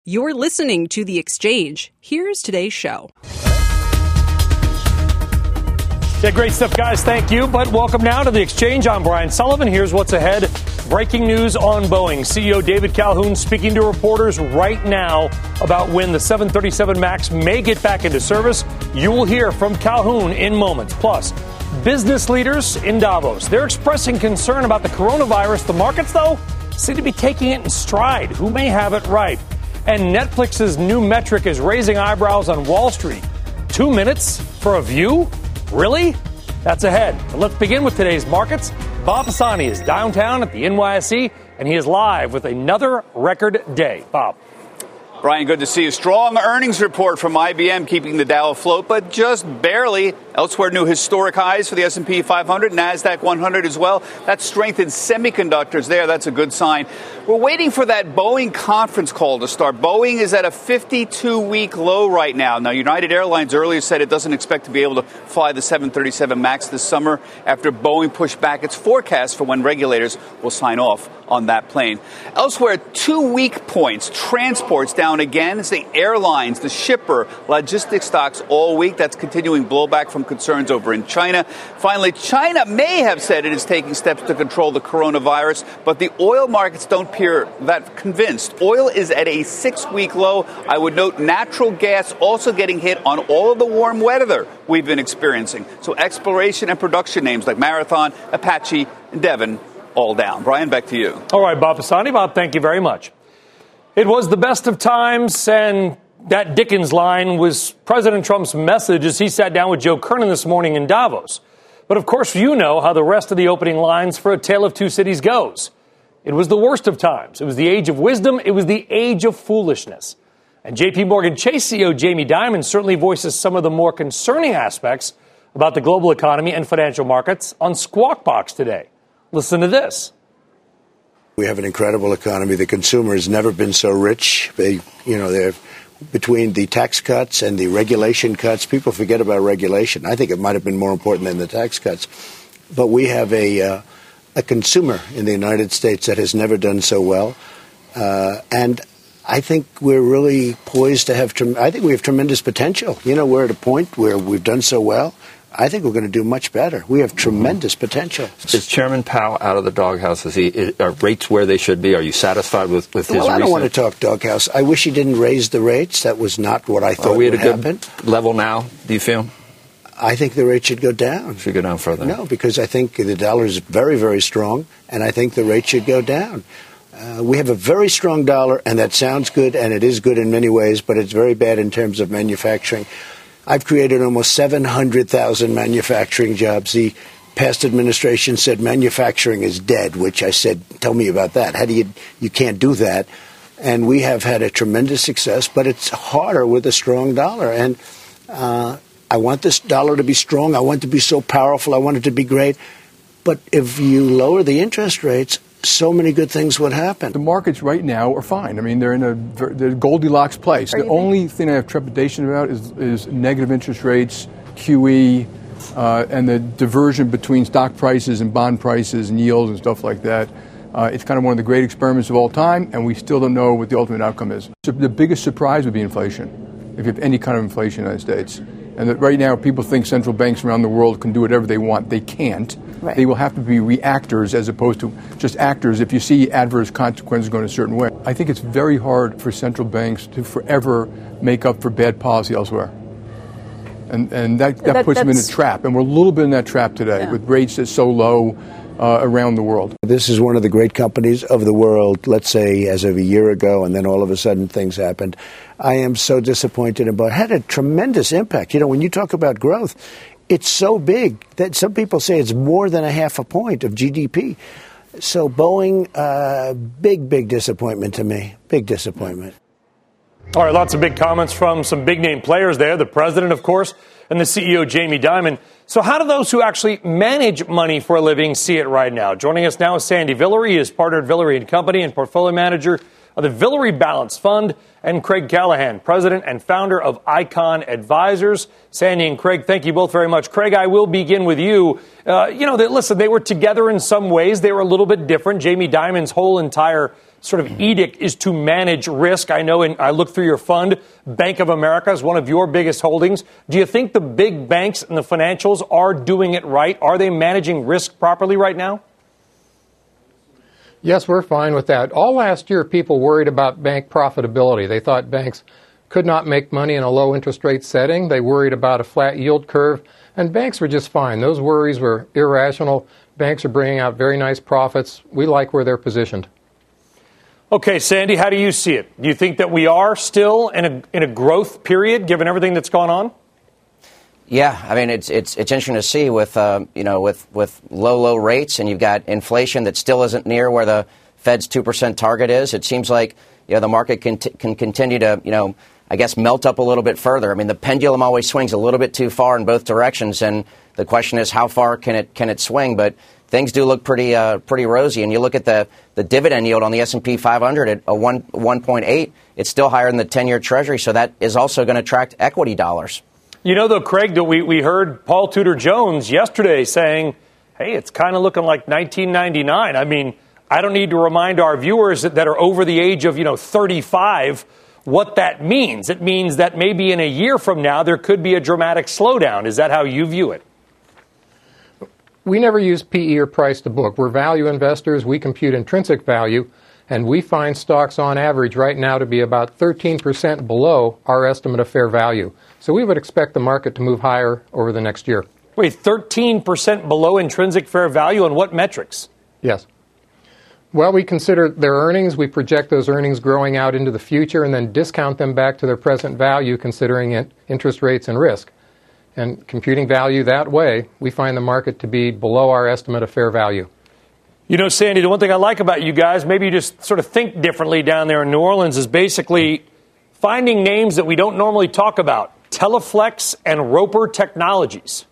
You're listening to The Exchange. Here's today's show. Yeah, great stuff, guys. Thank you. But welcome now to The Exchange. I'm Brian Sullivan. Here's what's ahead. Breaking news on Boeing. CEO David Calhoun speaking to reporters right now about when the 737 MAX may get back into service. You will hear from Calhoun in moments. Plus, business leaders in Davos. They're expressing concern about the coronavirus. The markets, though, seem to be taking it in stride. Who may have it right? And Netflix's new metric is raising eyebrows on Wall Street. 2 minutes for a view? Really? That's ahead. But let's begin with today's markets. Bob Pisani is downtown at the NYSE, and he is live with another record day. Bob. Brian, good to see you. Strong earnings report from IBM keeping the Dow afloat, but just barely. Elsewhere, new historic highs for the S&P 500, NASDAQ 100 as well. That strength in semiconductors there, that's a good sign. We're waiting for that Boeing conference call to start. Boeing is at a 52-week low right now. Now, United Airlines earlier said it doesn't expect to be able to fly the 737 MAX this summer after Boeing pushed back its forecast for when regulators will sign off on that plane. Elsewhere, 2 weak points. Transport's down again. It's the airlines, the shipper, logistics stocks all week. That's continuing blowback from concerns over in China. Finally, China may have said it is taking steps to control the coronavirus, but the oil markets don't appear that convinced. Oil is at a 6-week low. I would note natural gas also getting hit on all of the warm weather we've been experiencing. So exploration and production names like Marathon, Apache, and Devon all down. Brian, back to you. All right, Bob Pisani. Bob, thank you very much. It was the best of times, and that Dickens line was President Trump's message as he sat down with Joe Kernan this morning in Davos. But, of course, you know how the rest of the opening lines for A Tale of Two Cities goes. It was the worst of times. It was the age of wisdom. It was the age of foolishness. And J.P. Morgan Chase CEO Jamie Dimon certainly voices some of the more concerning aspects about the global economy and financial markets on Squawk Box today. Listen to this. We have an incredible economy. The consumer has never been so rich. They're between the tax cuts and the regulation cuts. People forget about regulation. I think it might have been more important than the tax cuts. But we have a consumer in the United States that has never done so well. And I think we're really poised to have, I think we have tremendous potential. We're at a point where we've done so well. I think we're going to do much better. We have tremendous potential. Is Chairman Powell out of the doghouse? Are rates where they should be? Are you satisfied with his Well, I don't want to talk doghouse. I wish he didn't raise the rates. That was not what I thought would happen. Are we at a good level now, do you feel? I think the rate should go down. Should go down further? No, because I think the dollar is very, very strong, and I think the rate should go down. We have a very strong dollar, and that sounds good, and it is good in many ways, but it's very bad in terms of manufacturing. I've created almost 700,000 manufacturing jobs. The past administration said manufacturing is dead, which I said, tell me about that. How do you can't do that. And we have had a tremendous success, but it's harder with a strong dollar. And I want this dollar to be strong. I want it to be so powerful. I want it to be great. But if you lower the interest rates, so many good things would happen. The markets right now are fine. I mean, they're in a Goldilocks place. The only thing I have trepidation about is negative interest rates, QE, and the diversion between stock prices and bond prices and yields and stuff like that. It's kind of one of the great experiments of all time, and we still don't know what the ultimate outcome is. So the biggest surprise would be inflation, if you have any kind of inflation in the United States. And that right now people think central banks around the world can do whatever they want. They can't. Right. They will have to be reactors as opposed to just actors if you see adverse consequences going a certain way. I think it's very hard for central banks to forever make up for bad policy elsewhere. And that puts them in a trap. And we're a little bit in that trap today with rates that's so low around the world. This is one of the great companies of the world, let's say, as of a year ago, and then all of a sudden things happened. I am so disappointed about it. Had a tremendous impact. When you talk about growth, it's so big that some people say it's more than 0.5 point of GDP. So Boeing, big disappointment to me. Big disappointment. All right, lots of big comments from some big-name players there. The president, of course, and the CEO, Jamie Dimon. So how do those who actually manage money for a living see it right now? Joining us now is Sandy Villery. He is partner at Villery & Company and portfolio manager of the Villere Balanced Fund, and Craig Callahan, president and founder of Icon Advisors. Sandy and Craig, thank you both very much. Craig, I will begin with you. Listen, they were together in some ways. They were a little bit different. Jamie Dimon's whole entire sort of edict is to manage risk. I know, and I looked through your fund, Bank of America is one of your biggest holdings. Do you think the big banks and the financials are doing it right? Are they managing risk properly right now? Yes, we're fine with that. All last year, people worried about bank profitability. They thought banks could not make money in a low interest rate setting. They worried about a flat yield curve, and banks were just fine. Those worries were irrational. Banks are bringing out very nice profits. We like where they're positioned. Okay, Sandy, how do you see it? Do you think that we are still in a growth period, given everything that's gone on? Yeah, I mean, it's interesting to see with low rates, and you've got inflation that still isn't near where the Fed's 2% target is. It seems like the market can continue to I guess melt up a little bit further. I mean, the pendulum always swings a little bit too far in both directions, and the question is how far can it swing? But things do look pretty rosy, and you look at the dividend yield on the S&P 500 at a 1.8. It's still higher than the 10-year Treasury, so that is also going to attract equity dollars. You know, though, Craig, we heard Paul Tudor Jones yesterday saying, hey, it's kind of looking like 1999. I mean, I don't need to remind our viewers that are over the age of, 35 what that means. It means that maybe in a year from now there could be a dramatic slowdown. Is that how you view it? We never use PE or price to book. We're value investors. We compute intrinsic value, and we find stocks on average right now to be about 13% below our estimate of fair value. So we would expect the market to move higher over the next year. Wait, 13% below intrinsic fair value on what metrics? Yes. Well, we consider their earnings. We project those earnings growing out into the future and then discount them back to their present value, considering interest rates and risk. And computing value that way, we find the market to be below our estimate of fair value. You know, Sandy, the one thing I like about you guys, maybe you just sort of think differently down there in New Orleans, is basically finding names that we don't normally talk about. Teleflex and Roper Technologies.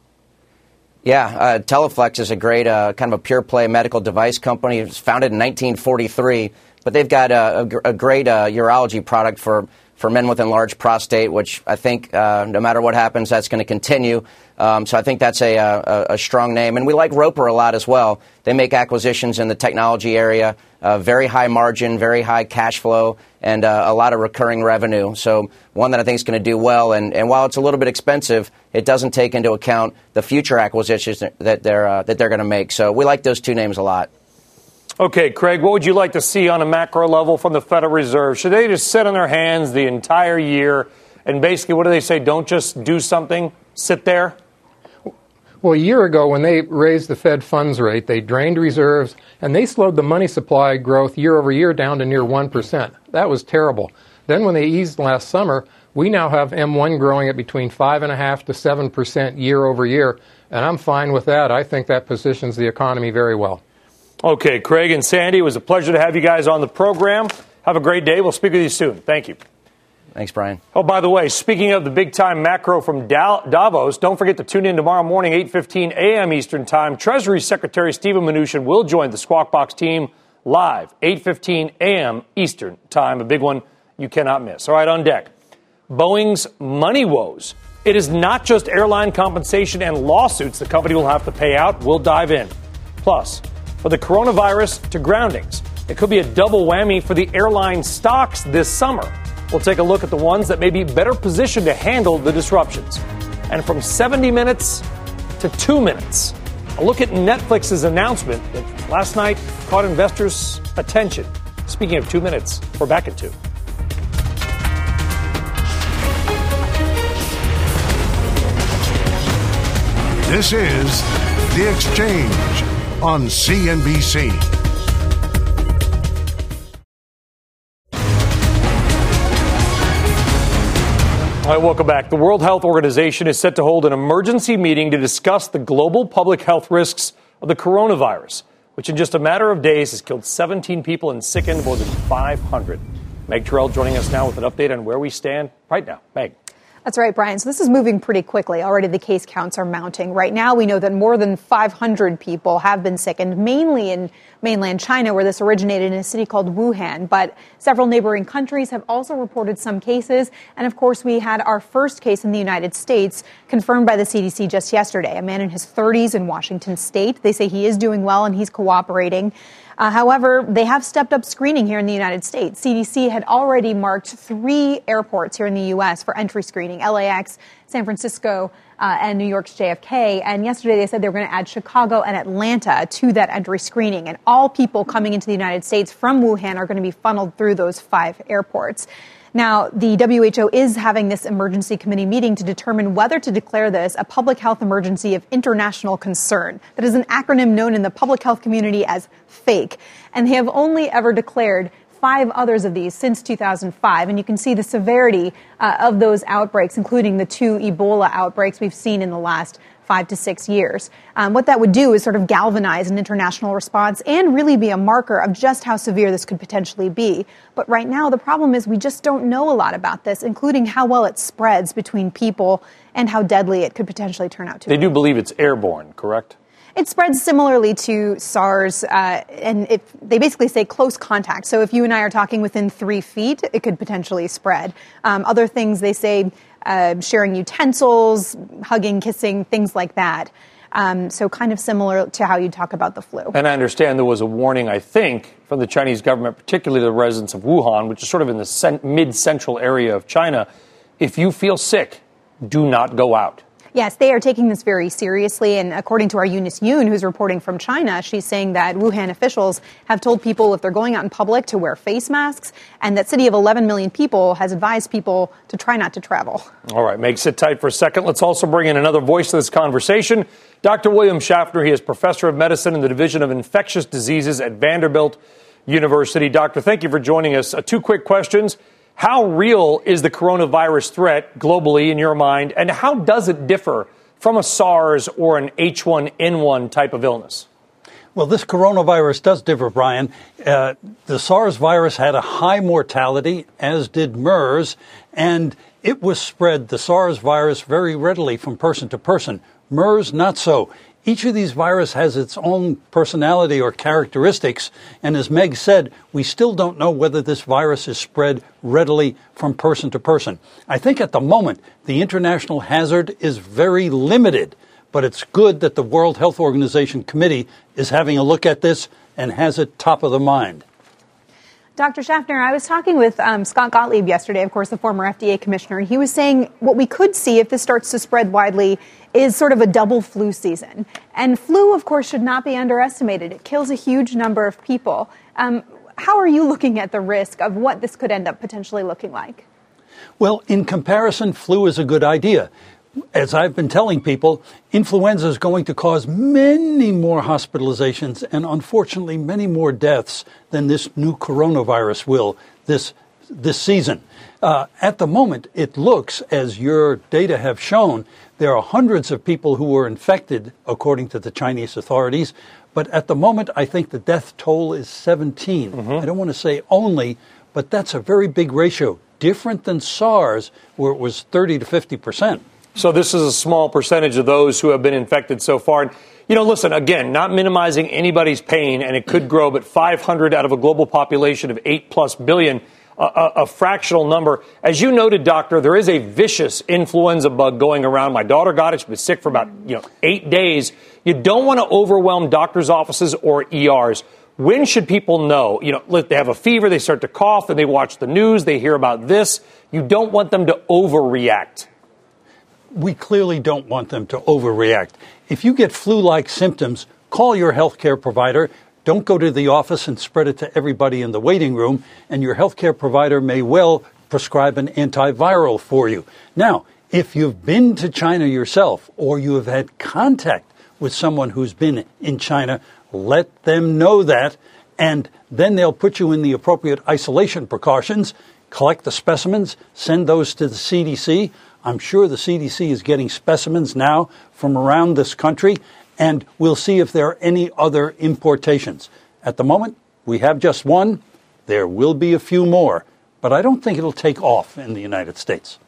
Yeah, Teleflex is a great kind of a pure play medical device company. It was founded in 1943, but they've got a great urology product for men with enlarged prostate, which I think no matter what happens, that's going to continue. So I think that's a strong name. And we like Roper a lot as well. They make acquisitions in the technology area, very high margin, very high cash flow, and a lot of recurring revenue. So one that I think is going to do well. And while it's a little bit expensive, it doesn't take into account the future acquisitions that they're going to make. So we like those two names a lot. Okay, Craig, what would you like to see on a macro level from the Federal Reserve? Should they just sit on their hands the entire year and basically, what do they say, don't just do something, sit there? Well, a year ago when they raised the Fed funds rate, they drained reserves and they slowed the money supply growth year over year down to near 1%. That was terrible. Then when they eased last summer, we now have M1 growing at between 5.5% to 7% year over year, and I'm fine with that. I think that positions the economy very well. Okay, Craig and Sandy, it was a pleasure to have you guys on the program. Have a great day. We'll speak with you soon. Thank you. Thanks, Brian. Oh, by the way, speaking of the big-time macro from Davos, don't forget to tune in tomorrow morning, 8:15 a.m. Eastern Time. Treasury Secretary Steven Mnuchin will join the Squawk Box team live, 8:15 a.m. Eastern Time. A big one you cannot miss. All right, on deck, Boeing's money woes. It is not just airline compensation and lawsuits the company will have to pay out. We'll dive in. Plus, for the coronavirus to groundings, it could be a double whammy for the airline stocks this summer. We'll take a look at the ones that may be better positioned to handle the disruptions. And from 70 minutes to 2 minutes, a look at Netflix's announcement that last night caught investors' attention. Speaking of 2 minutes, we're back at 2. This is The Exchange on CNBC. All right, welcome back. The World Health Organization is set to hold an emergency meeting to discuss the global public health risks of the coronavirus, which in just a matter of days has killed 17 people and sickened more than 500. Meg Terrell joining us now with an update on where we stand right now. Meg. That's right, Brian. So this is moving pretty quickly. Already the case counts are mounting. Right now, we know that more than 500 people have been sickened, mainly in mainland China, where this originated in a city called Wuhan. But several neighboring countries have also reported some cases. And of course, we had our first case in the United States confirmed by the CDC just yesterday. A man in his 30s in Washington state. They say he is doing well and he's cooperating. However, they have stepped up screening here in the United States. CDC had already marked 3 airports here in the U.S. for entry screening, LAX, San Francisco, and New York's JFK. And yesterday they said they were going to add Chicago and Atlanta to that entry screening. And all people coming into the United States from Wuhan are going to be funneled through those 5 airports. Now, the WHO is having this emergency committee meeting to determine whether to declare this a public health emergency of international concern. That is an acronym known in the public health community as FAKE. And they have only ever declared 5 others of these since 2005. And you can see the severity of those outbreaks, including the 2 Ebola outbreaks we've seen in the last 5 to 6 years. What that would do is sort of galvanize an international response and really be a marker of just how severe this could potentially be. But right now, the problem is we just don't know a lot about this, including how well it spreads between people and how deadly it could potentially turn out to be. They do believe it's airborne, correct? It spreads similarly to SARS, and they basically say close contact. So if you and I are talking within 3 feet, it could potentially spread. Other things they say, sharing utensils, hugging, kissing, things like that. So kind of similar to how you talk about the flu. And I understand there was a warning, I think, from the Chinese government, particularly the residents of Wuhan, which is sort of in the mid-central area of China. If you feel sick, do not go out. Yes, they are taking this very seriously. And according to our Eunice Yoon, who's reporting from China, she's saying that Wuhan officials have told people if they're going out in public to wear face masks, and that city of 11 million people has advised people to try not to travel. All right, Meg, sit tight for a second. Let's also bring in another voice to this conversation. Dr. William Schaffner, he is professor of medicine in the Division of Infectious Diseases at Vanderbilt University. Doctor, thank you for joining us. 2 quick questions. How real is the coronavirus threat globally in your mind, and how does it differ from a SARS or an H1N1 type of illness? Well, this coronavirus does differ, Brian. The SARS virus had a high mortality, as did MERS, and it was spread, the SARS virus, very readily from person to person. MERS, not so. Each of these viruses has its own personality or characteristics, and as Meg said, we still don't know whether this virus is spread readily from person to person. I think at the moment, the international hazard is very limited, but it's good that the World Health Organization Committee is having a look at this and has it top of the mind. Dr. Schaffner, I was talking with Scott Gottlieb yesterday, of course, the former FDA commissioner, and he was saying what we could see if this starts to spread widely is sort of a double flu season. And flu, of course, should not be underestimated. It kills a huge number of people. How are you looking at the risk of what this could end up potentially looking like? Well, in comparison, flu is a good idea. As I've been telling people, influenza is going to cause many more hospitalizations and, unfortunately, many more deaths than this new coronavirus will this season. At the moment, it looks, as your data have shown, there are hundreds of people who were infected, according to the Chinese authorities. But at the moment, I think the death toll is 17. I don't want to say only, but that's a very big ratio, different than SARS, where it was 30 to 50%. So this is a small percentage of those who have been infected so far. And, you know, listen, again, not minimizing anybody's pain, and it could grow, but 500 out of a global population of 8+ billion, a fractional number. As you noted, doctor, there is a vicious influenza bug going around. My daughter got it. She was sick for about 8 days. You don't want to overwhelm doctors' offices or ERs. When should people know? They have a fever, they start to cough, and they watch the news, they hear about this. You don't want them to overreact. We clearly don't want them to overreact. If you get flu-like symptoms, call your healthcare provider. Don't go to the office and spread it to everybody in the waiting room, and your healthcare provider may well prescribe an antiviral for you. Now, if you've been to China yourself or you have had contact with someone who's been in China, let them know that, and then they'll put you in the appropriate isolation precautions, collect the specimens, send those to the CDC. I'm sure the CDC is getting specimens now from around this country, and we'll see if there are any other importations. At the moment, we have just one. There will be a few more, but I don't think it'll take off in the United States.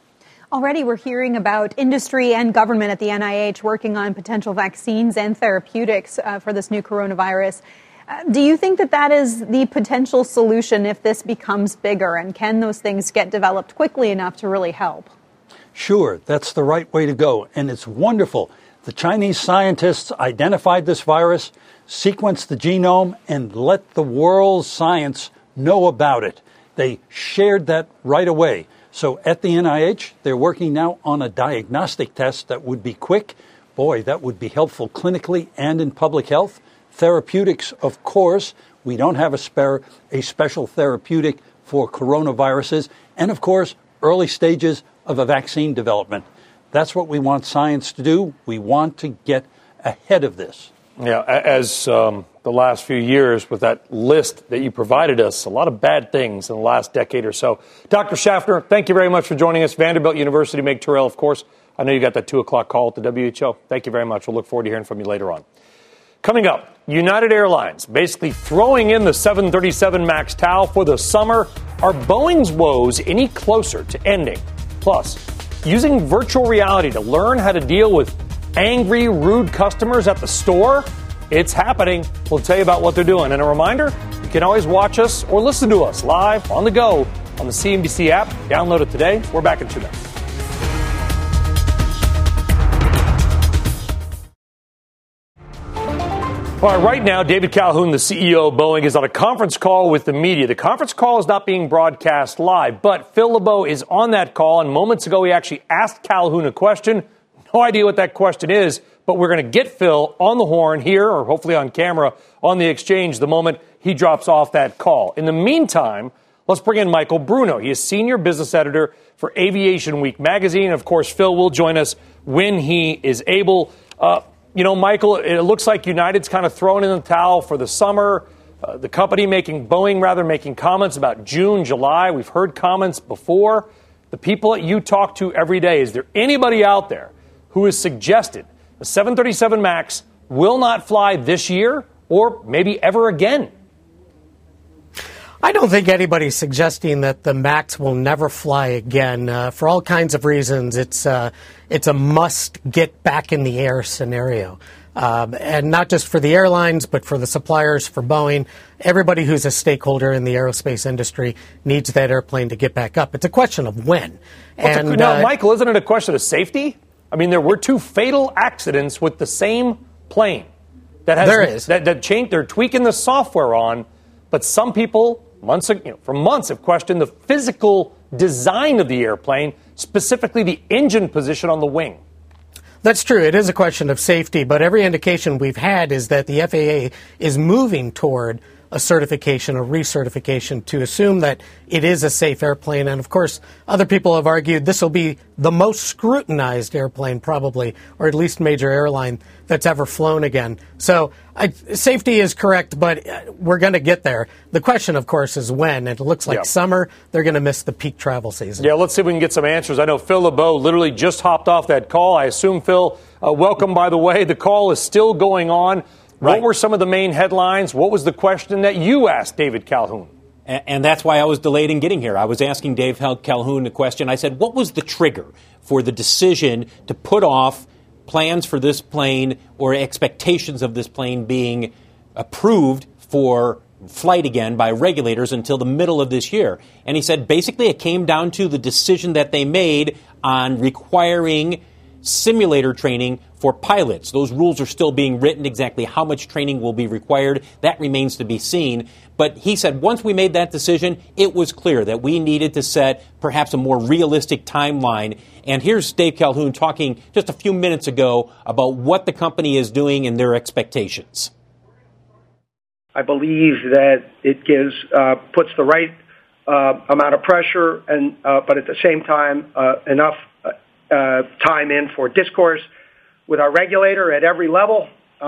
Already we're hearing about industry and government at the NIH working on potential vaccines and therapeutics for this new coronavirus. Do you think that that is the potential solution if this becomes bigger? And can those things get developed quickly enough to really help? Sure, that's the right way to go. And it's wonderful. The Chinese scientists identified this virus, sequenced the genome, and let the world's science know about it. They shared that right away. So at the NIH, they're working now on a diagnostic test that would be quick. Boy, that would be helpful clinically and in public health. Therapeutics, of course. We don't have a special therapeutic for coronaviruses. And, of course, early stages of a vaccine development. That's what we want science to do. We want to get ahead of this. Yeah, as the last few years with that list that you provided us, a lot of bad things in the last decade or so. Dr. Schaffner, thank you very much for joining us. Vanderbilt University, Meg Terrell, of course. I know you got that 2 o'clock call at the WHO. Thank you very much. We'll look forward to hearing from you later on. Coming up, United Airlines basically throwing in the 737 MAX towel for the summer. Are Boeing's woes any closer to ending? Plus, using virtual reality to learn how to deal with angry, rude customers at the store? It's happening. We'll tell you about what they're doing. And a reminder, you can always watch us or listen to us live on the go on the CNBC app. Download it today. We're back in 2 minutes. All right, right now, David Calhoun, the CEO of Boeing, is on a conference call with the media. The conference call is not being broadcast live, but Phil LeBeau is on that call, and moments ago he actually asked Calhoun a question. No idea what that question is, but we're going to get Phil on the horn here, or hopefully on camera, on the exchange the moment he drops off that call. In the meantime, let's bring in Michael Bruno. He is senior business editor for Aviation Week magazine. Of course, Phil will join us when he is able. Michael, it looks like United's kind of thrown in the towel for the summer. The company Boeing making comments about June, July. We've heard comments before. The people that you talk to every day, is there anybody out there who has suggested the 737 MAX will not fly this year or maybe ever again? I don't think anybody's suggesting that the MAX will never fly again. For all kinds of reasons, it's a must get back in the air scenario. And not just for the airlines, but for the suppliers, for Boeing. Everybody who's a stakeholder in the aerospace industry needs that airplane to get back up. It's a question of when. Michael, isn't it a question of safety? I mean, there were 2 fatal accidents with the same plane. They're tweaking the software on, but some people for months have questioned the physical design of the airplane, specifically the engine position on the wing. That's true. It is a question of safety, but every indication we've had is that the FAA is moving toward a certification, a recertification, to assume that it is a safe airplane. And, of course, other people have argued this will be the most scrutinized airplane probably, or at least major airline that's ever flown again. So safety is correct, but we're going to get there. The question, of course, is when. And it looks like summer, they're going to miss the peak travel season. Yeah, let's see if we can get some answers. I know Phil LeBeau literally just hopped off that call. I assume, Phil, welcome, by the way. The call is still going on. Right. What were some of the main headlines? What was the question that you asked David Calhoun? And that's why I was delayed in getting here. I was asking Dave Calhoun the question. I said, what was the trigger for the decision to put off plans for this plane or expectations of this plane being approved for flight again by regulators until the middle of this year? And he said, basically, it came down to the decision that they made on requiring simulator training for pilots. Those rules are still being written. Exactly how much training will be required, that remains to be seen. But he said once we made that decision, it was clear that we needed to set perhaps a more realistic timeline. And here's Dave Calhoun talking just a few minutes ago about what the company is doing and their expectations. I believe that it puts the right amount of pressure, but at the same time enough time in for discourse with our regulator at every level,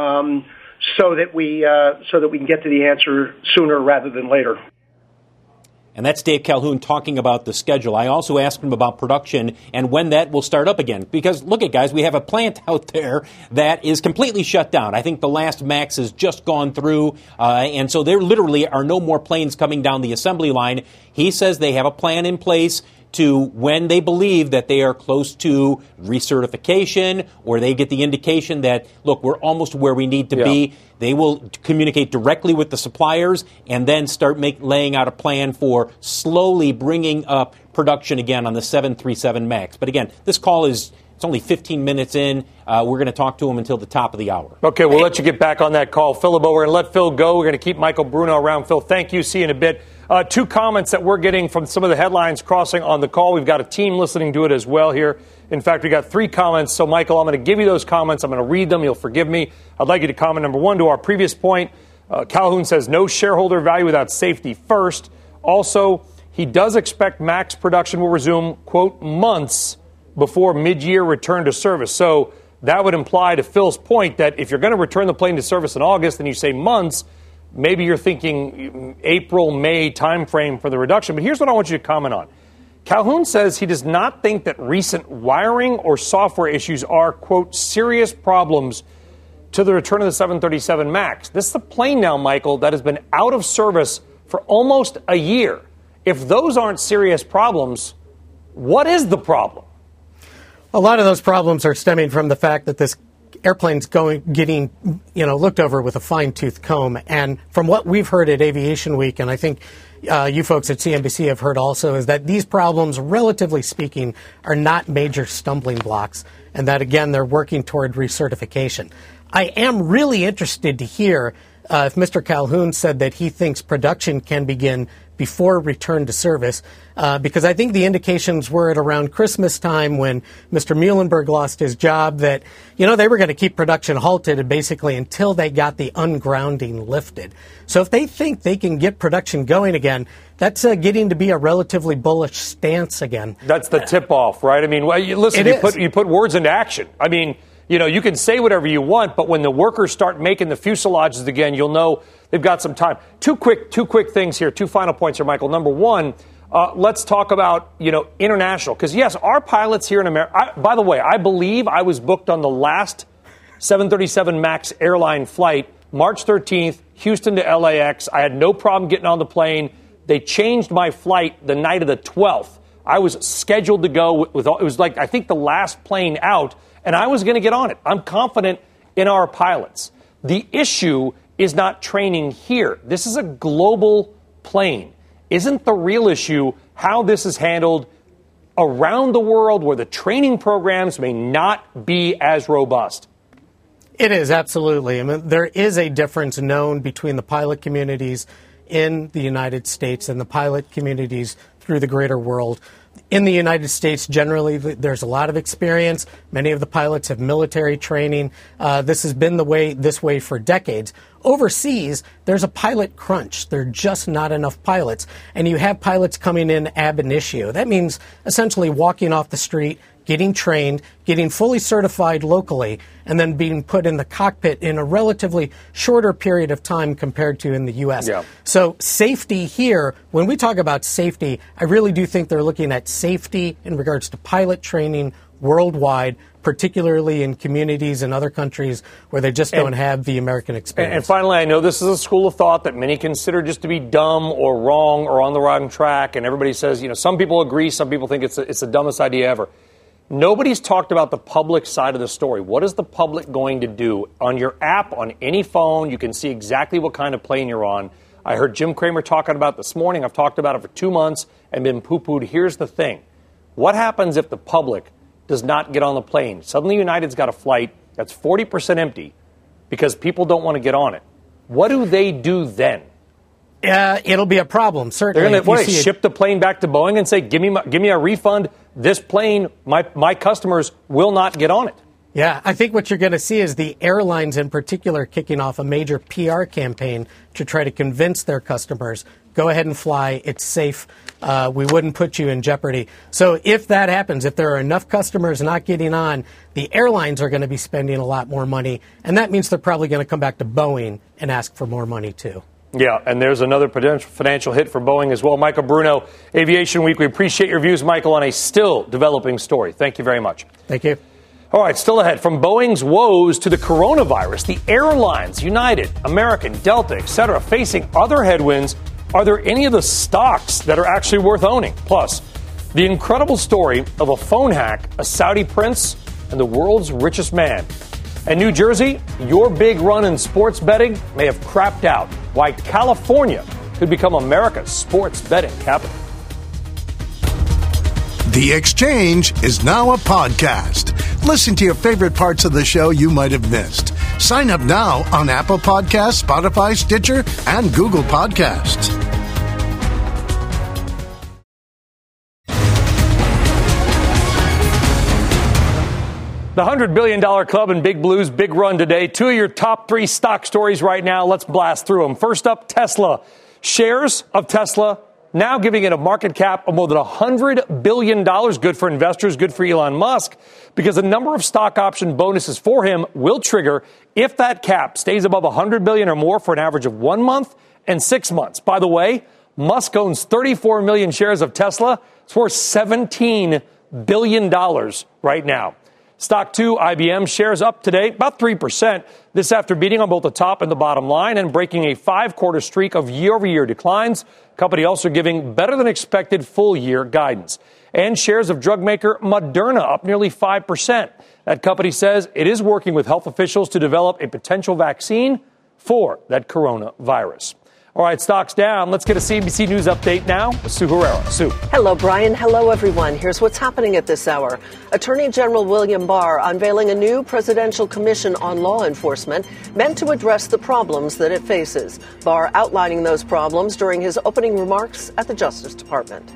so that we can get to the answer sooner rather than later. And that's Dave Calhoun talking about the schedule. I also asked him about production and when that will start up again. Because, look at guys, we have a plant out there that is completely shut down. I think the last MAX has just gone through, and so there literally are no more planes coming down the assembly line. He says they have a plan in place to when they believe that they are close to recertification or they get the indication that, look, we're almost where we need to be. They will communicate directly with the suppliers and then start laying out a plan for slowly bringing up production again on the 737 MAX. But again, this call it's only 15 minutes in. We're going to talk to him until the top of the hour. Okay, we'll let you get back on that call. Phil LeBeau, we're going to let Phil go. We're going to keep Michael Bruno around. Phil, thank you. See you in a bit. Two comments that we're getting from some of the headlines crossing on the call. We've got a team listening to it as well here. In fact, we got 3 comments. So, Michael, I'm going to give you those comments. I'm going to read them. You'll forgive me. I'd like you to comment, number 1, to our previous point. Calhoun says no shareholder value without safety first. Also, he does expect MAX production will resume, quote, months before mid-year return to service. So that would imply, to Phil's point, that if you're going to return the plane to service in August and you say months, maybe you're thinking April, May timeframe for the reduction. But here's what I want you to comment on. Calhoun says he does not think that recent wiring or software issues are, quote, serious problems to the return of the 737 MAX. This is a plane now, Michael, that has been out of service for almost a year. If those aren't serious problems, what is the problem? A lot of those problems are stemming from the fact that this airplane's getting looked over with a fine-tooth comb. And from what we've heard at Aviation Week, and I think you folks at CNBC have heard also, is that these problems, relatively speaking, are not major stumbling blocks, and that, again, they're working toward recertification. I am really interested to hear if Mr. Calhoun said that he thinks production can begin before return to service, because I think the indications were at around Christmas time when Mr. Muhlenberg lost his job that, they were going to keep production halted basically until they got the ungrounding lifted. So if they think they can get production going again, that's getting to be a relatively bullish stance again. That's the tip-off, right? I mean, listen, you put words into action. I mean, you can say whatever you want, but when the workers start making the fuselages again, you'll know they've got some time. Two quick things here. 2 final points here, Michael. Number 1, let's talk about, international. Because, yes, our pilots here in America, by the way, I believe I was booked on the last 737 MAX airline flight, March 13th, Houston to LAX. I had no problem getting on the plane. They changed my flight the night of the 12th. I was scheduled to go it was like, I think, the last plane out, and I was going to get on it. I'm confident in our pilots. The issue is not training here. This is a global plane. Isn't the real issue how this is handled around the world where the training programs may not be as robust? It is, absolutely. I mean, there is a difference known between the pilot communities in the United States and the pilot communities through the greater world. In the United States, generally, there's a lot of experience. Many of the pilots have military training. This has been this way for decades. Overseas, there's a pilot crunch. There are just not enough pilots. And you have pilots coming in ab initio. That means essentially walking off the street, getting trained, getting fully certified locally, and then being put in the cockpit in a relatively shorter period of time compared to in the U.S. Yeah. So safety here, when we talk about safety, I really do think they're looking at safety in regards to pilot training worldwide, particularly in communities in other countries where they just don't have the American experience. And finally, I know this is a school of thought that many consider just to be dumb or wrong or on the wrong track, and everybody says, some people agree, some people think it's the dumbest idea ever. Nobody's talked about the public side of the story. What is the public going to do? On your app, on any phone, you can see exactly what kind of plane you're on. I heard Jim Cramer talking about it this morning. I've talked about it for 2 months and been poo-pooed. Here's the thing. What happens if the public does not get on the plane? Suddenly United's got a flight that's 40% empty because people don't want to get on it. What do they do then? It'll be a problem, certainly. They're going to ship the plane back to Boeing and say, give me a refund. This plane, my customers will not get on it. Yeah, I think what you're going to see is the airlines in particular kicking off a major PR campaign to try to convince their customers, go ahead and fly, it's safe, we wouldn't put you in jeopardy. So if that happens, if there are enough customers not getting on, the airlines are going to be spending a lot more money, and that means they're probably going to come back to Boeing and ask for more money too. Yeah, and there's another potential financial hit for Boeing as well. Michael Bruno, Aviation Week. We appreciate your views, Michael, on a still developing story. Thank you very much. Thank you. All right, still ahead. From Boeing's woes to the coronavirus, the airlines, United, American, Delta, etc., facing other headwinds. Are there any of the stocks that are actually worth owning? Plus, The incredible story of a phone hack, a Saudi prince, and the world's richest man. And New Jersey, your big run in sports betting may have crapped out. Why California could become America's sports betting capital. The Exchange is now a podcast. Listen to your favorite parts of the show you might have missed. Sign up now on Apple Podcasts, Spotify, Stitcher, and Google Podcasts. The $100 billion club and Big Blue's big run today. Two of your top three stock stories right now. Let's blast through them. First up, Tesla. Shares of Tesla now giving it a market cap of more than $100 billion. Good for investors, good for Elon Musk, because a number of stock option bonuses for him will trigger if that cap stays above $100 billion or more for an average of 1 month and 6 months. By the way, Musk owns 34 million shares of Tesla. It's worth $17 billion right now. Stock 2, IBM, shares up today, about 3%. This after beating on both the top and the bottom line and breaking a 5-quarter streak of year-over-year declines. Company also giving better than expected full-year guidance. And shares of drug maker Moderna up nearly 5%. That company says it is working with health officials to develop a potential vaccine for that coronavirus. All right, stocks down. Let's get a CNBC News update now with Sue Herrera. Sue. Hello, Brian. Hello, everyone. Here's what's happening at this hour. Attorney General William Barr unveiling a new presidential commission on law enforcement meant to address the problems that it faces. Barr outlining those problems during his opening remarks at the Justice Department.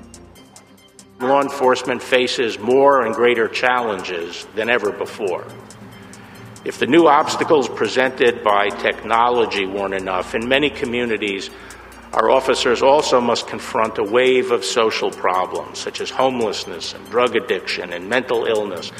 Law enforcement faces more and greater challenges than ever before. If the new obstacles presented by technology weren't enough, in many communities, our officers also must confront a wave of social problems, such as homelessness and drug addiction and mental illness.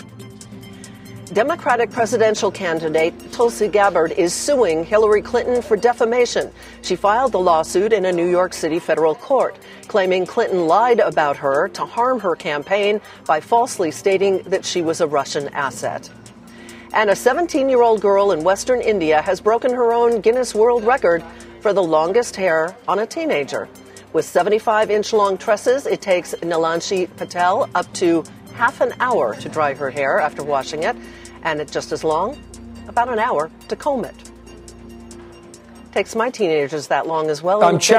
Democratic presidential candidate Tulsi Gabbard is suing Hillary Clinton for defamation. She filed the lawsuit in a New York City federal court, claiming Clinton lied about her to harm her campaign by falsely stating that she was a Russian asset. And a 17-year-old girl in Western India has broken her own Guinness World Record for the longest hair on a teenager. With 75-inch-long tresses, it takes Nilanshi Patel up to half an hour to dry her hair after washing it, and it's just as long, about an hour, to comb it. Takes my teenagers that long as well. I'm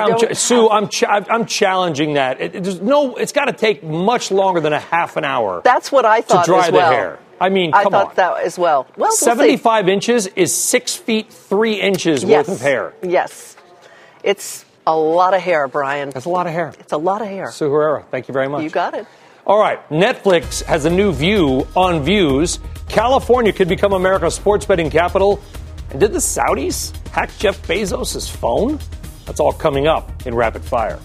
challenging that. It's got to take much longer than a half an hour. That's what I thought to dry as well. the hair. I mean, I come thought on. that as well. Well, 75 inches is 6 feet 3 inches worth of hair. Yes. It's a lot of hair, Brian. That's a lot of hair. It's a lot of hair. Sue Herrera, thank you very much. You got it. All right. Netflix has a new view on views. California could become America's sports betting capital. And did the Saudis hack Jeff Bezos' phone? That's all coming up in Rapid Fire.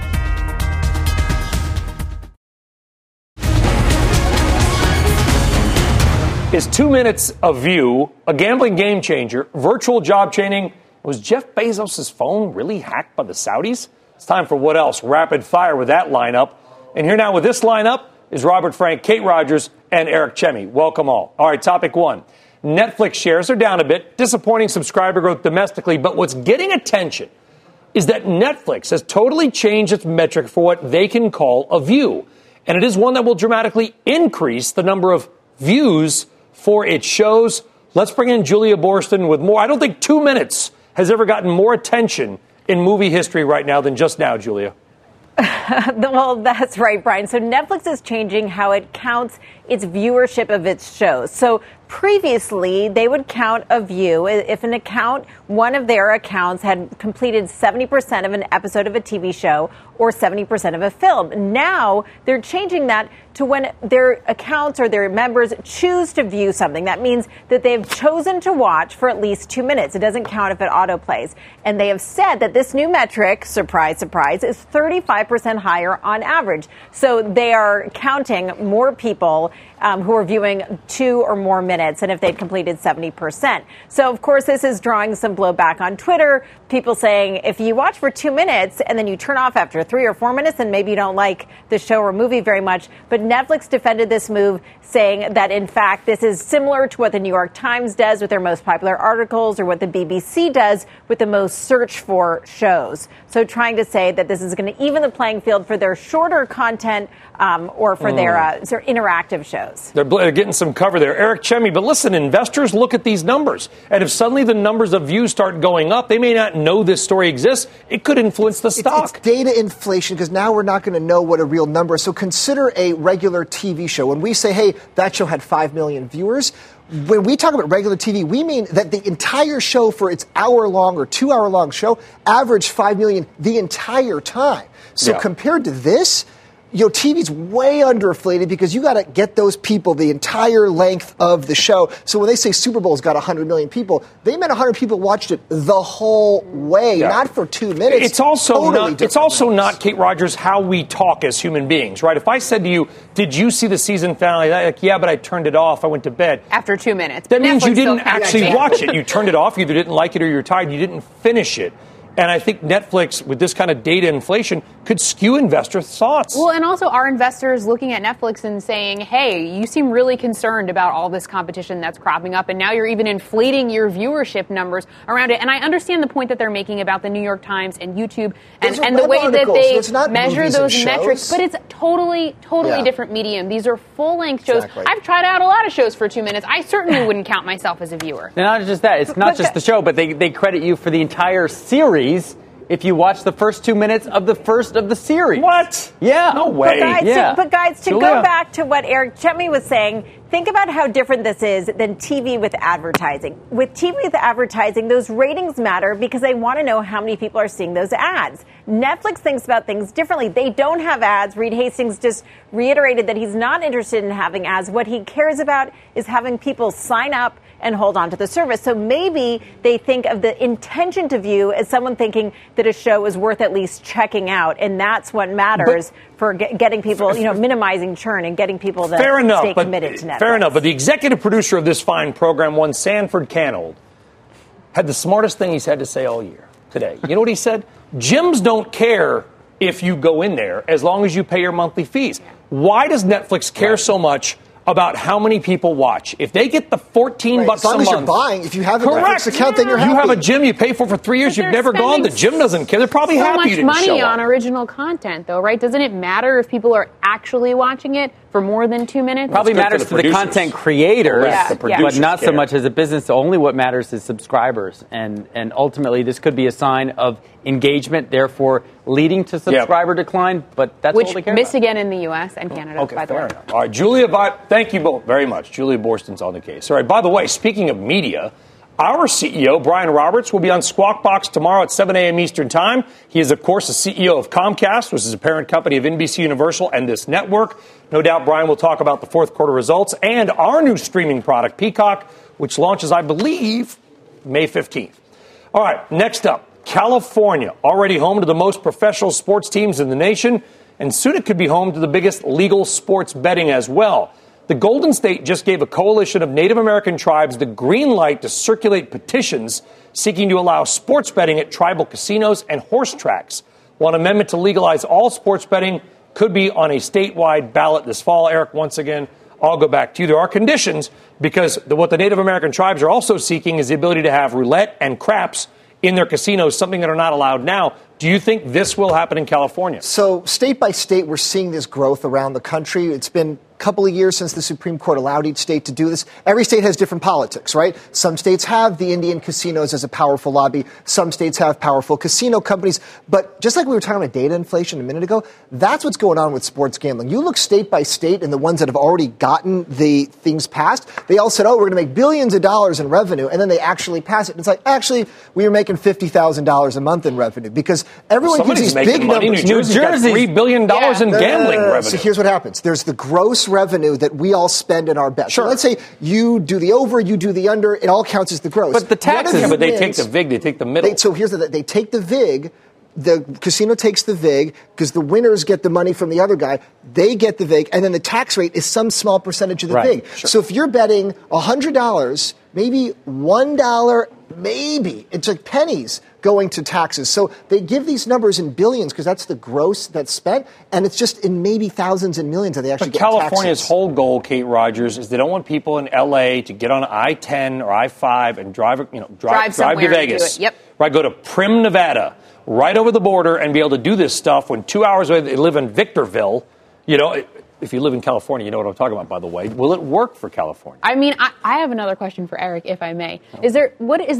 Is 2 minutes of view a gambling game changer? Virtual job training? Was Jeff Bezos' phone really hacked by the Saudis? It's time for What Else? Rapid Fire with that lineup. And here now with this lineup is Robert Frank, Kate Rogers, and Eric Chemi. Welcome all. All right, topic one. Netflix shares are down a bit. Disappointing subscriber growth domestically. But what's getting attention is that Netflix has totally changed its metric for what they can call a view. And it is one that will dramatically increase the number of views for its shows. Let's bring in Julia Boorstin with more. I don't think 2 minutes has ever gotten more attention in movie history right now than just now, Julia. Well, that's right, Brian. So Netflix is changing how it counts its viewership of its shows. So previously, they would count a view if an account, one of their accounts had completed 70% of an episode of a TV show or 70% of a film. Now they're changing that to when their accounts or their members choose to view something. That means that they've chosen to watch for at least 2 minutes. It doesn't count if it autoplays. And they have said that this new metric, surprise, surprise, is 35% higher on average. So they are counting more people who are viewing 2 or more minutes minutes than if they'd completed 70%. So, of course, this is drawing some blowback on Twitter. People saying if you watch for 2 minutes and then you turn off after 3 or 4 minutes, then maybe you don't like the show or movie very much. But Netflix defended this move, saying that, in fact, this is similar to what the New York Times does with their most popular articles or what the BBC does with the most searched for shows. So trying to say that this is going to even the playing field for their shorter content or for their sort of interactive shows. They're getting some cover there. Eric Chemi, but listen, investors look at these numbers. And if suddenly the numbers of views start going up, they may not know this story exists. It could influence the stock. It's data inflation because now we're not going to know what a real number is. So consider a regular TV show. When we say, hey, that show had 5 million viewers, when we talk about regular TV, we mean that the entire show for its hour-long or 2-hour-long show averaged 5 million the entire time. So compared to this, TV's way underinflated because you got to get those people the entire length of the show. So when they say Super Bowl's got 100 million people, they meant 100 people watched it the whole way, not for 2 minutes. It's also not, Kate Rogers, how we talk as human beings, right? If I said to you, did you see the season finale? Like, yeah, but I turned it off. I went to bed. After 2 minutes. That means you didn't actually watch it. You turned it off. You either didn't like it or you're tired. You didn't finish it. And I think Netflix, with this kind of data inflation, could skew investor thoughts. Well, and also are investors looking at Netflix and saying, hey, you seem really concerned about all this competition that's cropping up, and now you're even inflating your viewership numbers around it. And I understand the point that they're making about the New York Times and YouTube and the way that they measure those metrics. But it's totally different medium. These are full-length shows. Exactly. I've tried out a lot of shows for 2 minutes. I certainly wouldn't count myself as a viewer. And not just that. It's not just the show, but they credit you for the entire series if you watch the first 2 minutes of the first of the series. What? Yeah. No way. But guys, to go back to what Eric Chemi was saying, think about how different this is than TV with advertising. With TV with advertising, those ratings matter because they want to know how many people are seeing those ads. Netflix thinks about things differently. They don't have ads. Reed Hastings just reiterated that he's not interested in having ads. What he cares about is having people sign up and hold on to the service. So maybe they think of the intention to view as someone thinking that a show is worth at least checking out, and that's what matters for getting people, minimizing churn and getting people to stay committed to Netflix. Fair enough, but the executive producer of this fine program, one Sanford Canold, had the smartest thing he's had to say all year today. You know what he said? Gyms don't care if you go in there as long as you pay your monthly fees. Why does Netflix care so much about how many people watch? If they get the $14 bucks a month, as long as you're buying, if you have a Netflix account, then you're happy. You have a gym you pay for 3 years, you've never gone. The gym doesn't care. They're probably happy you didn't show up. So much money on original content, though, right? Doesn't it matter if people are actually watching it for more than 2 minutes? Probably matters to the content creators, but not so much as a business. Only what matters is subscribers. And ultimately, this could be a sign of engagement, therefore leading to subscriber decline, but that's all they care miss about. again in the U.S. and Canada, by the way. All right, Julia, thank you both very much. Julia Borston's on the case. All right, by the way, speaking of media, our CEO, Brian Roberts, will be on Squawk Box tomorrow at 7 a.m. Eastern Time. He is, of course, the CEO of Comcast, which is a parent company of NBC Universal and this network. No doubt Brian will talk about the fourth quarter results and our new streaming product, Peacock, which launches, I believe, May 15th. All right, next up, California, already home to the most professional sports teams in the nation, and soon it could be home to the biggest legal sports betting as well. The Golden State just gave a coalition of Native American tribes the green light to circulate petitions seeking to allow sports betting at tribal casinos and horse tracks. One amendment to legalize all sports betting could be on a statewide ballot this fall. Eric, once again, I'll go back to you. There are conditions because what the Native American tribes are also seeking is the ability to have roulette and craps in their casinos, something that are not allowed now. Do you think this will happen in California? So state by state, we're seeing this growth around the country. It's been a couple of years since the Supreme Court allowed each state to do this. Every state has different politics, right? Some states have the Indian casinos as a powerful lobby. Some states have powerful casino companies. But just like we were talking about data inflation a minute ago, that's what's going on with sports gambling. You look state by state, and the ones that have already gotten the things passed, they all said, oh, we're going to make billions of dollars in revenue. And then they actually pass it. And it's like, actually, we were making $50,000 a month in revenue because everyone gives these big numbers. New Jersey got $3 billion in gambling revenue. So here's what happens. There's the gross revenue that we all spend in our bets. Sure. So let's say you do the over, you do the under. It all counts as the gross. But the taxes. But they take the VIG. They take the middle. So here's they take the VIG. the casino takes the vig because the winners get the money from the other guy. They get the vig, and then the tax rate is some small percentage of the vig. Sure. So if you're betting $100, maybe $1, maybe it's like pennies going to taxes. So they give these numbers in billions because that's the gross that's spent, and it's just in maybe thousands and millions that they actually get taxes. California's whole goal, Kate Rogers, is they don't want people in L.A. to get on I-10 or I-5 and drive to Vegas. Yep. Right, go to Prim, Nevada, right over the border, and be able to do this stuff when 2 hours away they live in Victorville. If you live in California, you know what I'm talking about, by the way. Will it work for California? I mean, I have another question for Eric, if I may. Is there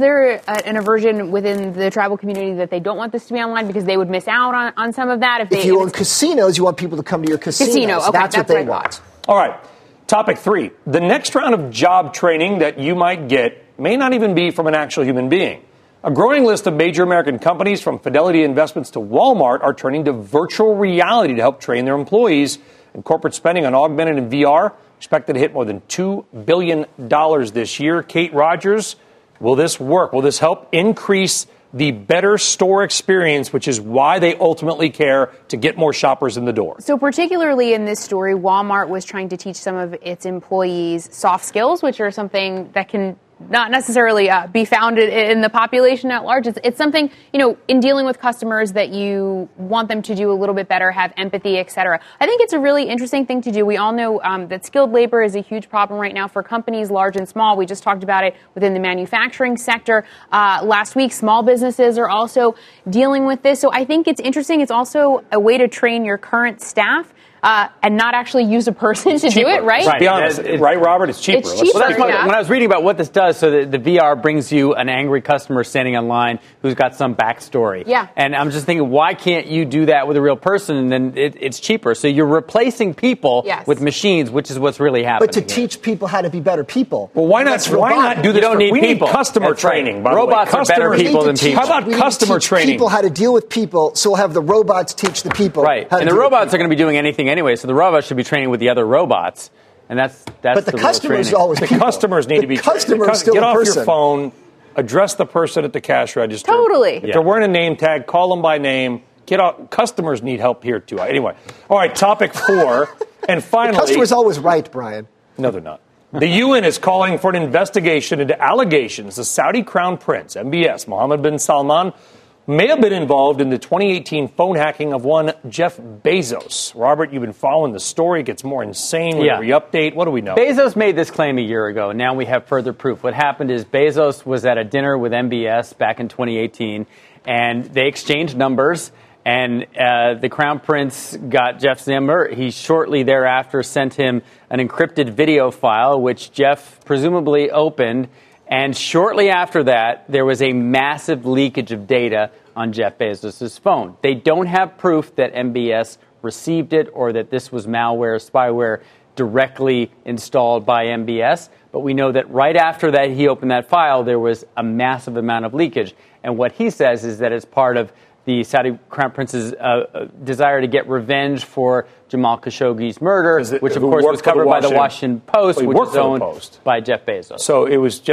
an aversion within the tribal community that they don't want this to be online because they would miss out on some of that? If you own casinos, you want people to come to your casinos. Casino, okay, that's what they want. All right. Topic 3. The next round of job training that you might get may not even be from an actual human being. A growing list of major American companies, from Fidelity Investments to Walmart, are turning to virtual reality to help train their employees. And corporate spending on augmented and VR expected to hit more than $2 billion this year. Kate Rogers, will this work? Will this help increase the better store experience, which is why they ultimately care to get more shoppers in the door? So particularly in this story, Walmart was trying to teach some of its employees soft skills, which are something that can not necessarily be found in the population at large. It's something, in dealing with customers that you want them to do a little bit better, have empathy, et cetera. I think it's a really interesting thing to do. We all know that skilled labor is a huge problem right now for companies large and small. We just talked about it within the manufacturing sector. Last week, small businesses are also dealing with this. So I think it's interesting. It's also a way to train your current staff and not actually use a person to do it, right? Be honest, right, Robert? It's cheaper. It's cheaper. When I was reading about what this does, so the VR brings you an angry customer standing in line who's got some backstory. Yeah. And I'm just thinking, why can't you do that with a real person? And then it's cheaper. So you're replacing people with machines, which is what's really happening. But to teach people how to be better people. Well, why not do this? You don't need we people. Need customer training. By robots the way. are better people than people. How about customer training? People how to deal with people, so we'll have the robots teach the people. Right. And the robots are going to be doing anything anyway, so the robots should be training with the other robots. And that's but the customers always the customers need to be customers get off your phone, address the person at the cash register. Totally. If they're wearing a name tag, call them by name. Get off. Customers need help here too. Anyway, all right. Topic 4, and finally, the customer's always right, Brian. No, they're not. The UN is calling for an investigation into allegations the Saudi Crown Prince, MBS, Mohammed bin Salman, may have been involved in the 2018 phone hacking of one Jeff Bezos. Robert, you've been following the story. It gets more insane with every update. What do we know? Bezos made this claim a year ago, and now we have further proof. What happened is Bezos was at a dinner with MBS back in 2018, and they exchanged numbers, and the Crown Prince got Jeff's number. He shortly thereafter sent him an encrypted video file, which Jeff presumably opened. And shortly after that, there was a massive leakage of data on Jeff Bezos' phone. They don't have proof that MBS received it or that this was malware, spyware directly installed by MBS. But we know that right after that he opened that file, there was a massive amount of leakage. And what he says is that it's part of the Saudi Crown Prince's desire to get revenge for Jamal Khashoggi's murder, which, of course, was covered by the Washington Post, which is owned by Jeff Bezos. So it was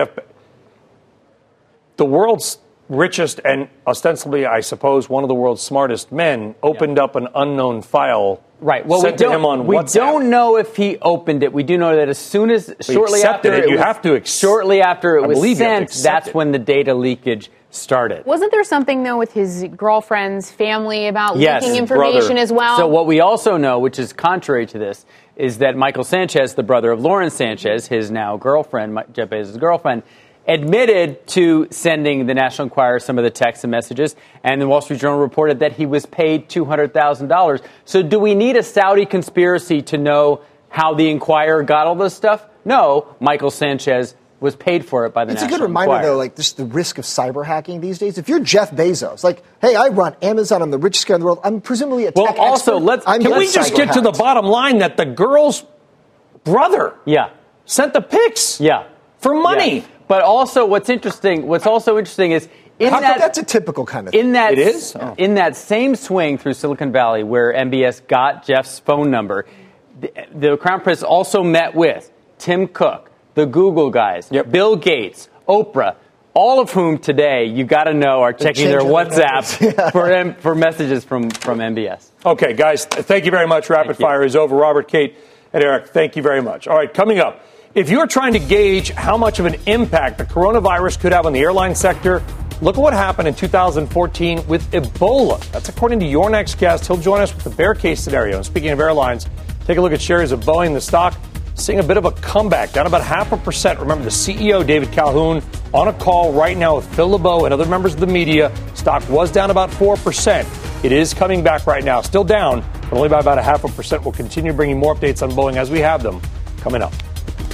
the world's richest and ostensibly, I suppose, one of the world's smartest men opened up an unknown file. Right. Well, sent to him on we WhatsApp. don't know if he opened it. We do know that as soon as shortly after it was sent, that's when the data leakage started. Wasn't there something, though, with his girlfriend's family about leaking information as well? So what we also know, which is contrary to this, is that Michael Sanchez, the brother of Lauren Sanchez, his now girlfriend, Jeff Bezos' girlfriend, admitted to sending the National Enquirer some of the texts and messages, and the Wall Street Journal reported that he was paid $200,000. So do we need a Saudi conspiracy to know how the Enquirer got all this stuff? No, Michael Sanchez was paid for it by the National Enquirer. It's a good reminder, though, just the risk of cyber hacking these days. If you're Jeff Bezos, hey, I run Amazon, I'm the richest guy in the world, I'm presumably a tech expert. Can we just get to the bottom line that the girl's brother sent the pics for money? Yeah. But also what's also interesting is that's a typical kind of thing. It is? In that same swing through Silicon Valley where MBS got Jeff's phone number, the Crown Prince also met with Tim Cook, the Google guys, Bill Gates, Oprah, all of whom today, you got to know, are checking their WhatsApp for messages from MBS. Okay, guys, thank you very much. Rapid Fire is over. Robert, Kate, and Eric, thank you very much. All right, coming up, if you're trying to gauge how much of an impact the coronavirus could have on the airline sector, look at what happened in 2014 with Ebola. That's according to your next guest. He'll join us with the bear case scenario. And speaking of airlines, take a look at shares of Boeing. The stock seeing a bit of a comeback, down about 0.5%. Remember, the CEO, David Calhoun, on a call right now with Phil LeBeau and other members of the media. Stock was down about 4%. It is coming back right now. Still down, but only by about 0.5%. We'll continue bringing more updates on Boeing as we have them coming up.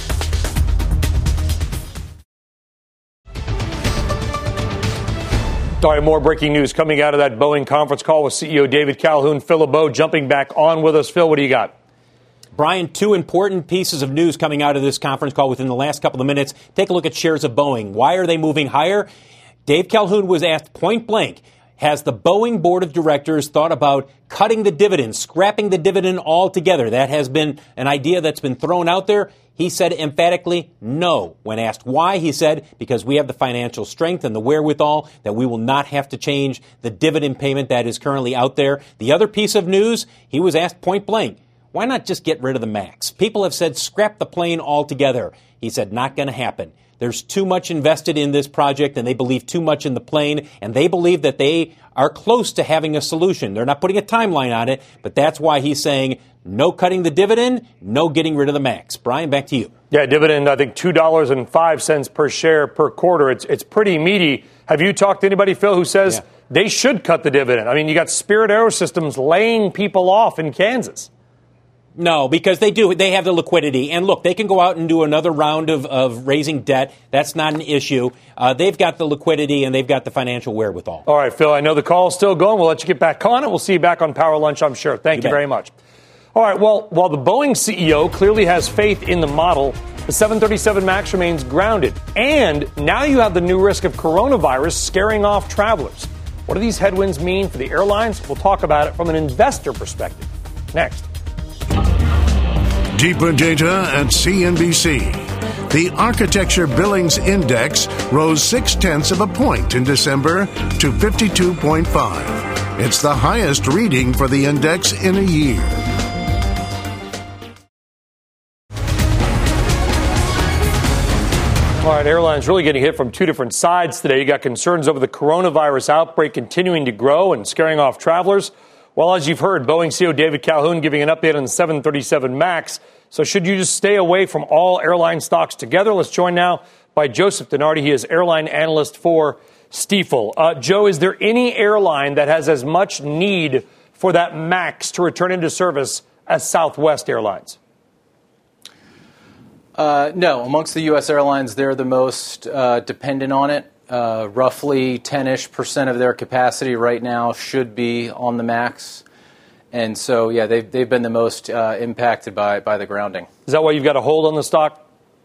All right, more breaking news coming out of that Boeing conference call with CEO David Calhoun. Phil LeBeau jumping back on with us. Phil, what do you got? Brian, two important pieces of news coming out of this conference call within the last couple of minutes. Take a look at shares of Boeing. Why are they moving higher? Dave Calhoun was asked point blank, has the Boeing board of directors thought about cutting the dividend, scrapping the dividend altogether? That has been an idea that's been thrown out there. He said emphatically no. When asked why, he said, because we have the financial strength and the wherewithal that we will not have to change the dividend payment that is currently out there. The other piece of news, he was asked point blank, why not just get rid of the MAX? People have said scrap the plane altogether. He said not going to happen. There's too much invested in this project, and they believe too much in the plane, and they believe that they are close to having a solution. They're not putting a timeline on it, but that's why he's saying no cutting the dividend, no getting rid of the MAX. Brian, back to you. Yeah, dividend, I think $2.05 per share per quarter. It's pretty meaty. Have you talked to anybody, Phil, who says they should cut the dividend? I mean, you got Spirit AeroSystems laying people off in Kansas. No, because they do. They have the liquidity. And look, they can go out and do another round of raising debt. That's not an issue. They've got the liquidity and they've got the financial wherewithal. All right, Phil, I know the call is still going. We'll let you get back on it. We'll see you back on Power Lunch, I'm sure. Thank you very much. All right, well, while the Boeing CEO clearly has faith in the model, the 737 MAX remains grounded. And now you have the new risk of coronavirus scaring off travelers. What do these headwinds mean for the airlines? We'll talk about it from an investor perspective. Next. Deeper data at CNBC. The Architecture Billings Index rose 0.6 of a point in December to 52.5. It's the highest reading for the index in a year. All right, airlines really getting hit from two different sides today. You got concerns over the coronavirus outbreak continuing to grow and scaring off travelers. Well, as you've heard, Boeing CEO David Calhoun giving an update on the 737 MAX. So should you just stay away from all airline stocks together? Let's join now by Joseph DeNardi. He is airline analyst for Stifel. Joe, is there any airline that has as much need for that MAX to return into service as Southwest Airlines? No. Amongst the U.S. airlines, they're the most dependent on it. Roughly 10-ish% of their capacity right now should be on the MAX. And so, yeah, they've been the most impacted by the grounding. Is that why you've got a hold on the stock?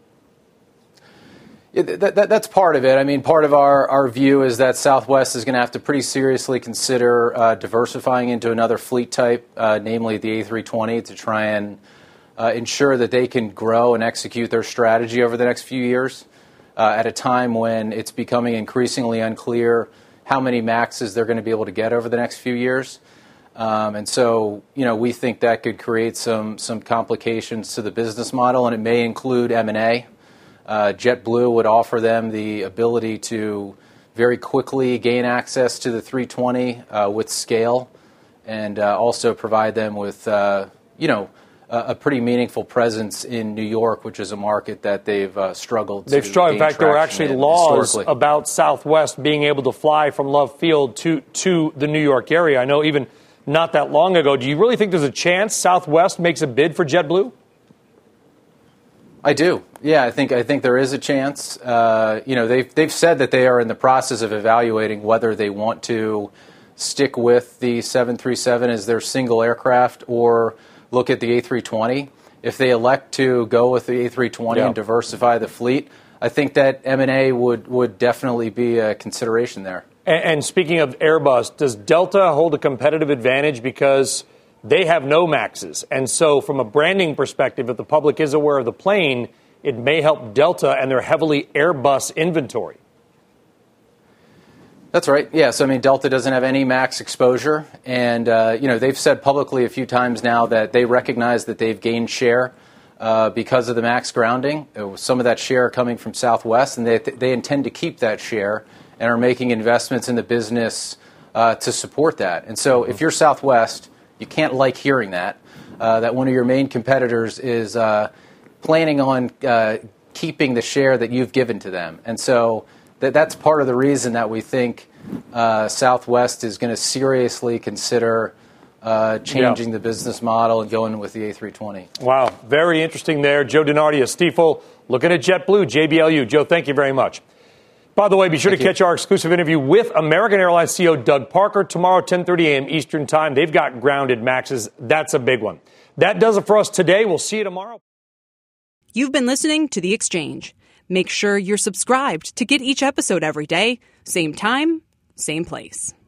Yeah, that's part of it. I mean, part of our view is that Southwest is going to have to pretty seriously consider diversifying into another fleet type, namely the A320, to try and ensure that they can grow and execute their strategy over the next few years. At a time when it's becoming increasingly unclear how many MAXs they're going to be able to get over the next few years. And so, we think that could create some complications to the business model, and it may include M&A. JetBlue would offer them the ability to very quickly gain access to the 320 with scale, and also provide them with, a pretty meaningful presence in New York, which is a market that they've struggled to gain traction in. In fact, there were actually laws about Southwest being able to fly from Love Field to the New York area. I know even not that long ago. Do you really think there's a chance Southwest makes a bid for JetBlue? I do. Yeah, I think there is a chance. They've said that they are in the process of evaluating whether they want to stick with the 737 as their single aircraft or look at the A320. If they elect to go with the A320 and diversify the fleet, I think that M&A would definitely be a consideration there. And speaking of Airbus, does Delta hold a competitive advantage because they have no MAXs? And so from a branding perspective, if the public is aware of the plane, it may help Delta and their heavily Airbus inventory. That's right. Yeah. So, I mean, Delta doesn't have any MAX exposure. And, they've said publicly a few times now that they recognize that they've gained share because of the MAX grounding. Some of that share coming from Southwest, and they intend to keep that share and are making investments in the business to support that. And so if you're Southwest, you can't like hearing that one of your main competitors is planning on keeping the share that you've given to them. And so that's part of the reason that we think Southwest is going to seriously consider changing the business model and going with the A320. Wow, very interesting there. Joe DeNardi of Stifel looking at JetBlue, JBLU. Joe, thank you very much. By the way, be sure to catch our exclusive interview with American Airlines CEO Doug Parker tomorrow, 10:30 a.m. Eastern Time. They've got grounded MAXes. That's a big one. That does it for us today. We'll see you tomorrow. You've been listening to The Exchange. Make sure you're subscribed to get each episode every day. Same time, same place.